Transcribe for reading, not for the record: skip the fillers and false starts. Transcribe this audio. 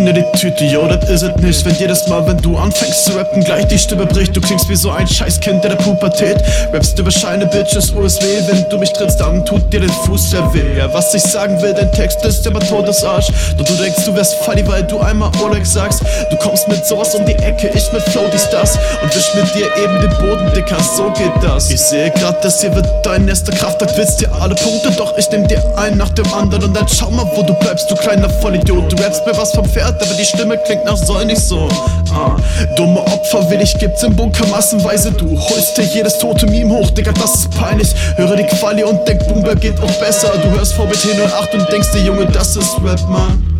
in die Tüte, yo, das is es nicht. Wenn jedes Mal, wenn du anfängst zu rappen, gleich die Stimme bricht. Du klingst wie so ein Scheißkind in der Pubertät. Rappst über Scheine, Bitches, USW. Wenn du mich trittst, dann tut dir den Fuß sehr weh. Ja, was ich sagen will, dein Text ist immer Todesarsch. Doch du denkst, du wärst funny, weil du einmal Oleg sagst. Du kommst mit sowas um die Ecke, ich mit Flow, dies, das. Und wisch mit dir eben den Boden, Dicker, so geht das. Ich sehe grad, das hier wird dein nächster Kraftakt. Willst dir alle Punkte, doch ich nehm dir einen nach dem anderen. Und dann schau mal, wo du bleibst, du kleiner Vollidiot. Du rappst mir was vom Pferd, aber die Stimme klingt nach soll nicht so. Dumme Opfer will ich, gibt's im Bunker massenweise. Du holst dir jedes tote Meme hoch, Digga, das ist peinlich. Höre die Quali und denk, Boomberg geht auch besser. Du hörst VBT 08 und denkst dir, Junge, das ist Rap, Mann.